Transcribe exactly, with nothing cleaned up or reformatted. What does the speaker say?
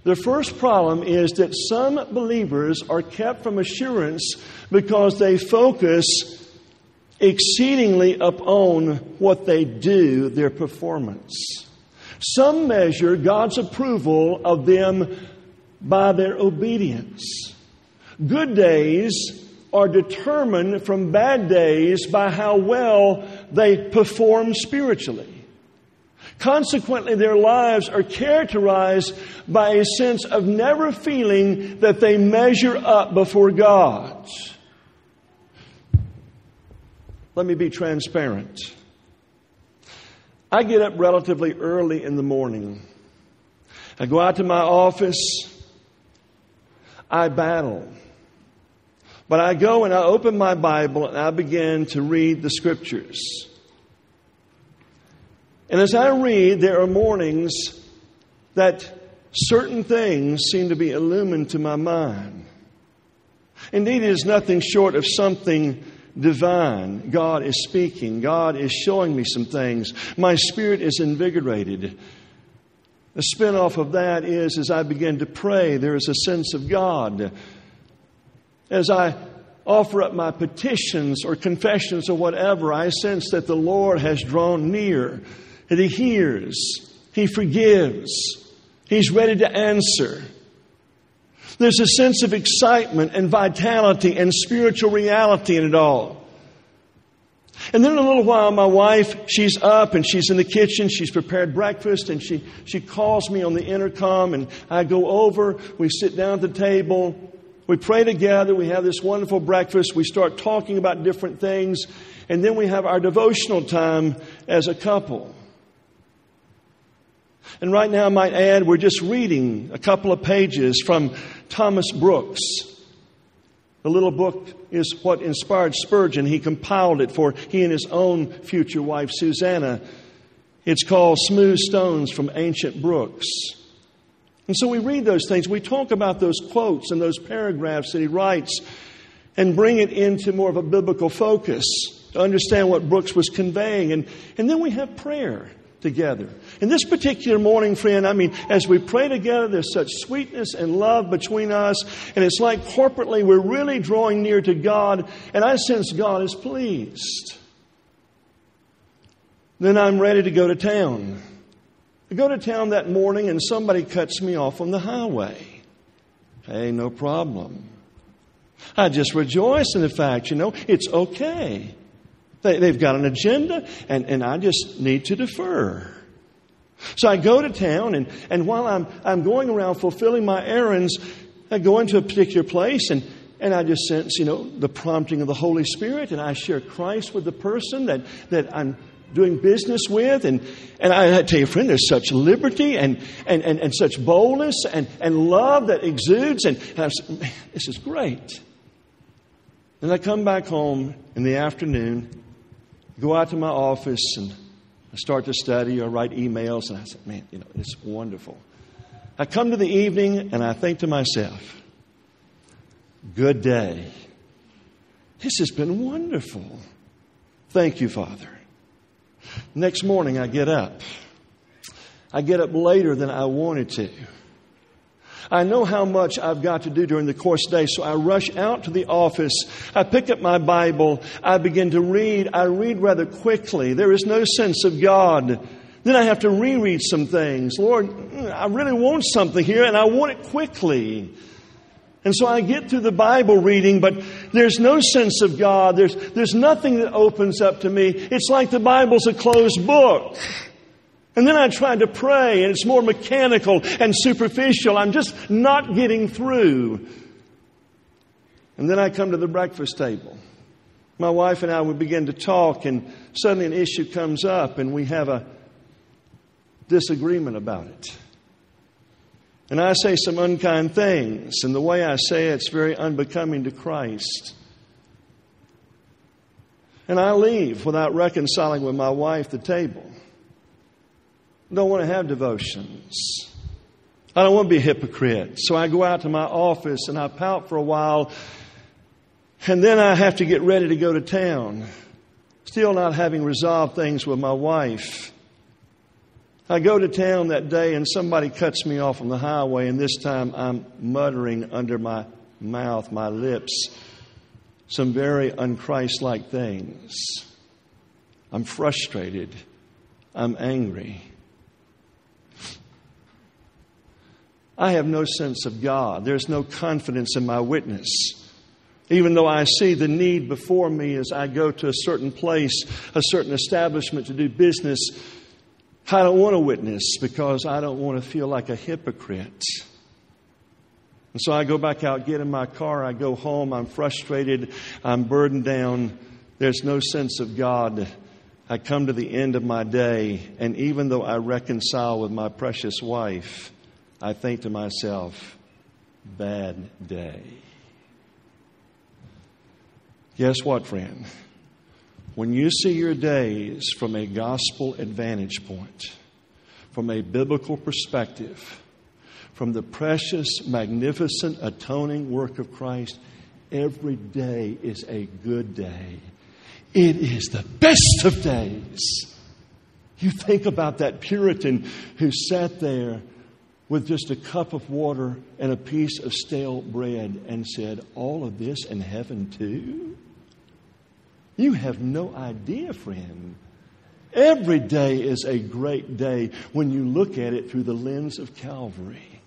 The first problem is that some believers are kept from assurance because they focus exceedingly upon what they do, their performance. Some measure God's approval of them by their obedience. Good days are determined from bad days by how well they perform spiritually. Consequently, their lives are characterized by a sense of never feeling that they measure up before God. Let me be transparent. I get up relatively early in the morning. I go out to my office. I battle. But I go and I open my Bible and I begin to read the Scriptures. And as I read, there are mornings that certain things seem to be illumined to my mind. Indeed, it is nothing short of something divine. God is speaking. God is showing me some things. My spirit is invigorated. The spin-off of that is, as I begin to pray, there is a sense of God. As I offer up my petitions or confessions or whatever, I sense that the Lord has drawn near, that He hears, He forgives, He's ready to answer. There's a sense of excitement and vitality and spiritual reality in it all. And then in a little while, my wife, she's up and she's in the kitchen. She's prepared breakfast and she, she calls me on the intercom and I go over. We sit down at the table. We pray together. We have this wonderful breakfast. We start talking about different things. And then we have our devotional time as a couple. And right now, I might add, we're just reading a couple of pages from Thomas Brooks. The little book is what inspired Spurgeon. He compiled it for he and his own future wife, Susanna. It's called Smooth Stones from Ancient Brooks. And so we read those things. We talk about those quotes and those paragraphs that he writes and bring it into more of a biblical focus to understand what Brooks was conveying. And, and then we have prayer together. And this particular morning, friend, I mean, as we pray together, there's such sweetness and love between us. And it's like corporately we're really drawing near to God. And I sense God is pleased. Then I'm ready to go to town. I go to town that morning and somebody cuts me off on the highway. Hey, no problem. I just rejoice in the fact, you know, it's okay. They, they've got an agenda and, and I just need to defer. So I go to town and, and while I'm, I'm going around fulfilling my errands, I go into a particular place and, and I just sense, you know, the prompting of the Holy Spirit and I share Christ with the person that, that I'm doing business with. And, and I, I tell you, friend, there's such liberty and, and, and, and such boldness and, and love that exudes. And, and I said, man, this is great. And I come back home in the afternoon, go out to my office, and I start to study or write emails. And I said, man, you know, it's wonderful. I come to the evening and I think to myself, good day. This has been wonderful. Thank you, Father. Next morning, I get up. I get up later than I wanted to. I know how much I've got to do during the course of the day, so I rush out to the office. I pick up my Bible. I begin to read. I read rather quickly. There is no sense of God. Then I have to reread some things. Lord, I really want something here, and I want it quickly. And so I get through the Bible reading, but there's no sense of God. There's, there's nothing that opens up to me. It's like the Bible's a closed book. And then I try to pray, and it's more mechanical and superficial. I'm just not getting through. And then I come to the breakfast table. My wife and I would begin to talk, and suddenly an issue comes up, and we have a disagreement about it. And I say some unkind things, and the way I say it's very unbecoming to Christ. And I leave without reconciling with my wife the table. I don't want to have devotions. I don't want to be a hypocrite. So I go out to my office and I pout for a while, and then I have to get ready to go to town. Still not having resolved things with my wife. I go to town that day and somebody cuts me off on the highway, and this time I'm muttering under my mouth, my lips, some very un-Christ-like things. I'm frustrated. I'm angry. I have no sense of God. There's no confidence in my witness. Even though I see the need before me as I go to a certain place, a certain establishment to do business, I don't want to witness because I don't want to feel like a hypocrite. And so I go back out, get in my car, I go home, I'm frustrated, I'm burdened down. There's no sense of God. I come to the end of my day, and even though I reconcile with my precious wife, I think to myself, bad day. Guess what, friend? When you see your days from a gospel advantage point, from a biblical perspective, from the precious, magnificent, atoning work of Christ, every day is a good day. It is the best of days. You think about that Puritan who sat there with just a cup of water and a piece of stale bread and said, all of this in heaven too? You have no idea, friend. Every day is a great day when you look at it through the lens of Calvary.